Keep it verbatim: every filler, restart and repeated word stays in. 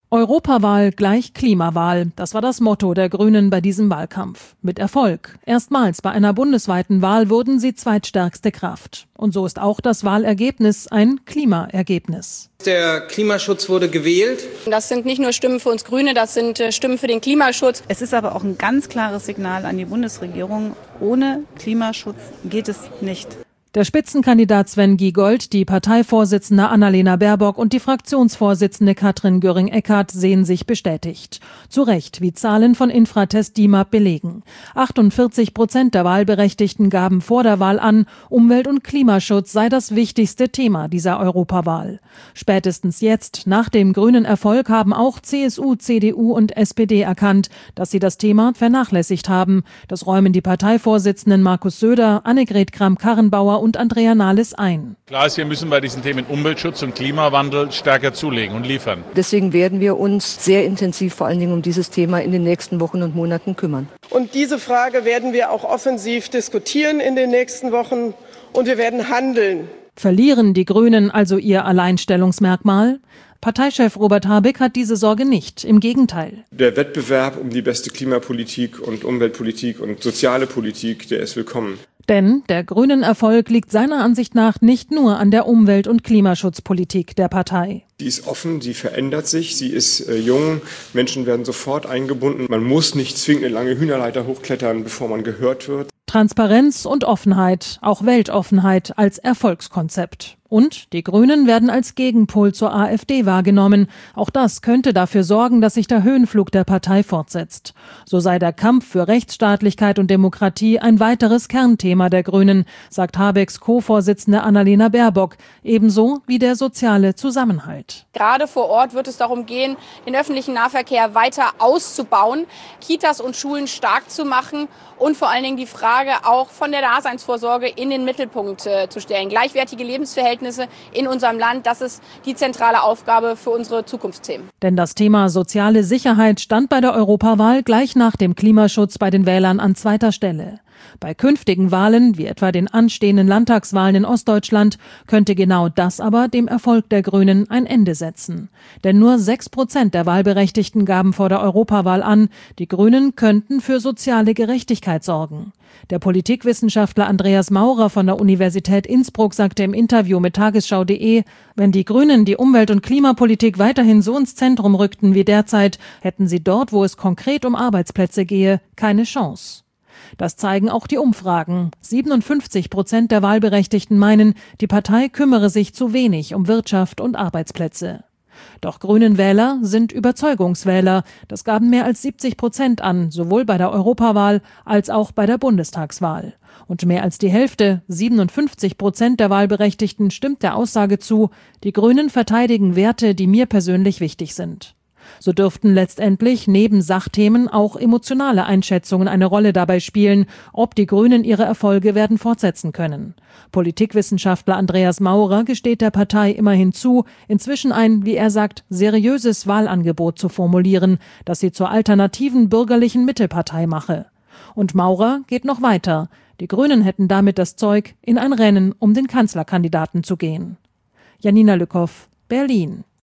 Europawahl gleich Klimawahl, das war das Motto der Grünen bei diesem Wahlkampf. Mit Erfolg. Erstmals bei einer bundesweiten Wahl wurden sie zweitstärkste Kraft. Und so ist auch das Wahlergebnis ein Klimaergebnis. Der Klimaschutz wurde gewählt. Das sind nicht nur Stimmen für uns Grüne, das sind Stimmen für den Klimaschutz. Es ist aber auch ein ganz klares Signal an die Bundesregierung. Ohne Klimaschutz geht es nicht. Der Spitzenkandidat Sven Giegold, die Parteivorsitzende Annalena Baerbock und die Fraktionsvorsitzende Katrin Göring-Eckardt sehen sich bestätigt. Zu Recht, wie Zahlen von Infratest DIMAP belegen. achtundvierzig Prozent der Wahlberechtigten gaben vor der Wahl an, Umwelt- und Klimaschutz sei das wichtigste Thema dieser Europawahl. Spätestens jetzt, nach dem grünen Erfolg, haben auch C S U, C D U und S P D erkannt, dass sie das Thema vernachlässigt haben. Das räumen die Parteivorsitzenden Markus Söder, Annegret Kramp-Karrenbauer und Andrea Nahles ein. Klar ist, wir müssen bei diesen Themen Umweltschutz und Klimawandel stärker zulegen und liefern. Deswegen werden wir uns sehr intensiv vor allen Dingen um dieses Thema in den nächsten Wochen und Monaten kümmern. Und diese Frage werden wir auch offensiv diskutieren in den nächsten Wochen und wir werden handeln. Verlieren die Grünen also ihr Alleinstellungsmerkmal? Parteichef Robert Habeck hat diese Sorge nicht, im Gegenteil. Der Wettbewerb um die beste Klimapolitik und Umweltpolitik und soziale Politik, der ist willkommen. Denn der grünen Erfolg liegt seiner Ansicht nach nicht nur an der Umwelt- und Klimaschutzpolitik der Partei. Die ist offen, sie verändert sich, sie ist äh, jung, Menschen werden sofort eingebunden. Man muss nicht zwingend eine lange Hühnerleiter hochklettern, bevor man gehört wird. Transparenz und Offenheit, auch Weltoffenheit als Erfolgskonzept. Und die Grünen werden als Gegenpol zur AfD wahrgenommen. Auch das könnte dafür sorgen, dass sich der Höhenflug der Partei fortsetzt. So sei der Kampf für Rechtsstaatlichkeit und Demokratie ein weiteres Kernthema der Grünen, sagt Habecks Co-Vorsitzende Annalena Baerbock, ebenso wie der soziale Zusammenhalt. Gerade vor Ort wird es darum gehen, den öffentlichen Nahverkehr weiter auszubauen, Kitas und Schulen stark zu machen und vor allen Dingen die Frage auch von der Daseinsvorsorge in den Mittelpunkt äh, zu stellen. Gleichwertige Lebensverhältnisse in unserem Land, das ist die zentrale Aufgabe für unsere Zukunftsthemen. Denn das Thema soziale Sicherheit stand bei der Europawahl gleich nach dem Klimaschutz bei den Wählern an zweiter Stelle. Bei künftigen Wahlen, wie etwa den anstehenden Landtagswahlen in Ostdeutschland, könnte genau das aber dem Erfolg der Grünen ein Ende setzen. Denn nur sechs Prozent der Wahlberechtigten gaben vor der Europawahl an, die Grünen könnten für soziale Gerechtigkeit sorgen. Der Politikwissenschaftler Andreas Maurer von der Universität Innsbruck sagte im Interview mit Tagesschau punkt de, wenn die Grünen die Umwelt- und Klimapolitik weiterhin so ins Zentrum rückten wie derzeit, hätten sie dort, wo es konkret um Arbeitsplätze gehe, keine Chance. Das zeigen auch die Umfragen. siebenundfünfzig Prozent der Wahlberechtigten meinen, die Partei kümmere sich zu wenig um Wirtschaft und Arbeitsplätze. Doch Grünen Wähler sind Überzeugungswähler. Das gaben mehr als siebzig Prozent an, sowohl bei der Europawahl als auch bei der Bundestagswahl. Und mehr als die Hälfte, siebenundfünfzig Prozent der Wahlberechtigten, stimmt der Aussage zu, die Grünen verteidigen Werte, die mir persönlich wichtig sind. So dürften letztendlich neben Sachthemen auch emotionale Einschätzungen eine Rolle dabei spielen, ob die Grünen ihre Erfolge werden fortsetzen können. Politikwissenschaftler Andreas Maurer gesteht der Partei immerhin zu, inzwischen ein, wie er sagt, seriöses Wahlangebot zu formulieren, das sie zur alternativen bürgerlichen Mittelpartei mache. Und Maurer geht noch weiter. Die Grünen hätten damit das Zeug, in ein Rennen um den Kanzlerkandidaten zu gehen. Janina Lückhoff, Berlin.